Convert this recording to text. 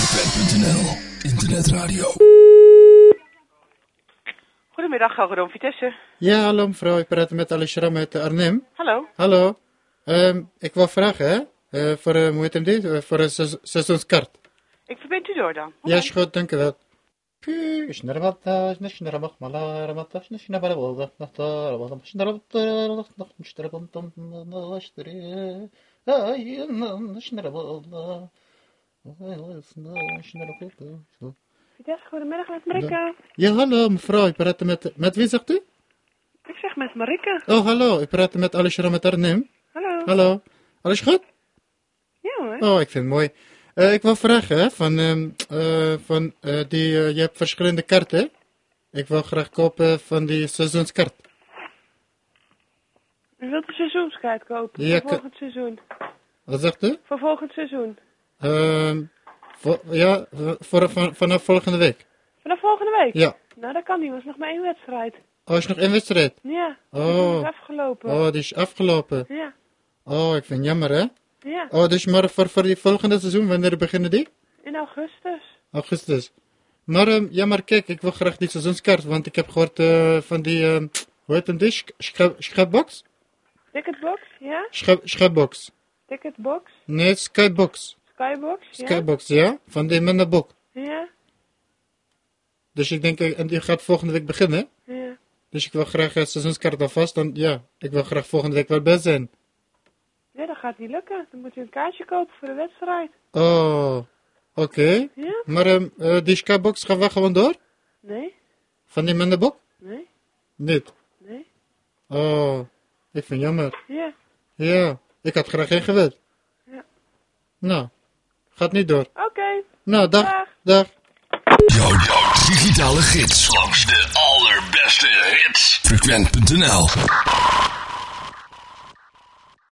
Frequent.nl, internetradio. Goedemiddag, Gelredome Vitesse. Ja, hallo mevrouw, ik praat met Alishram uit Arnhem. Hallo. Hallo. Ik wil vragen, voor, hoe heet hem dit? Voor een seizoenskaart. Ik verbind u door dan. Ja, is goed, dank u wel. Vitesse, goedemiddag met Marike. Ja, hallo mevrouw, ik praat met wie zegt u? Ik zeg met Marike. Oh, hallo, ik praat met Alishram uit Arnhem. Hallo. Hallo. Alles goed? Ja hoor. Oh, ik vind het mooi. Ik wil vragen, je hebt verschillende kaarten. Ik wil graag kopen van die seizoenskaart. U wilt een seizoenskaart kopen Ja, voor volgend seizoen. Wat zegt u? Voor volgend seizoen. Vanaf volgende week. Vanaf volgende week? Ja. Nou, dat kan niet, want er is nog maar 1 wedstrijd. Oh, is nog één wedstrijd? Ja, Oh. die is afgelopen. Oh, die is afgelopen. Ja, Oh, ik vind het jammer, hè? ja. Oh, dus maar voor die volgende seizoen, wanneer beginnen die? In augustus. Augustus. Maar kijk, ik wil graag die seizoenskaart, want ik heb gehoord van die, hoe heet hem die? Schapbox? Ticketbox, ja? Schapbox. Ticketbox. Nee, Skybox. Skybox, ja? Skybox, ja? Van die minderboek. Ja, Dus ik denk, en die gaat volgende week beginnen. ja. Dus ik wil graag een seizoenskaart alvast, dan ja, ik wil graag volgende week wel bij zijn. Ja, dat gaat niet lukken. Dan moet u een kaartje kopen voor de wedstrijd. Oh, oké. Ja? Maar die Skybox gaat wel gewoon door? Nee, Van die minderboek? nee, Niet. nee. Oh, ik vind het jammer. Ja, Ja, ik had graag geen gewild. ja. Nou, gaat niet door. Oké. Nou, dag. Dag. Dag. Jouw digitale gids langs de allerbeste hits. Frequent.nl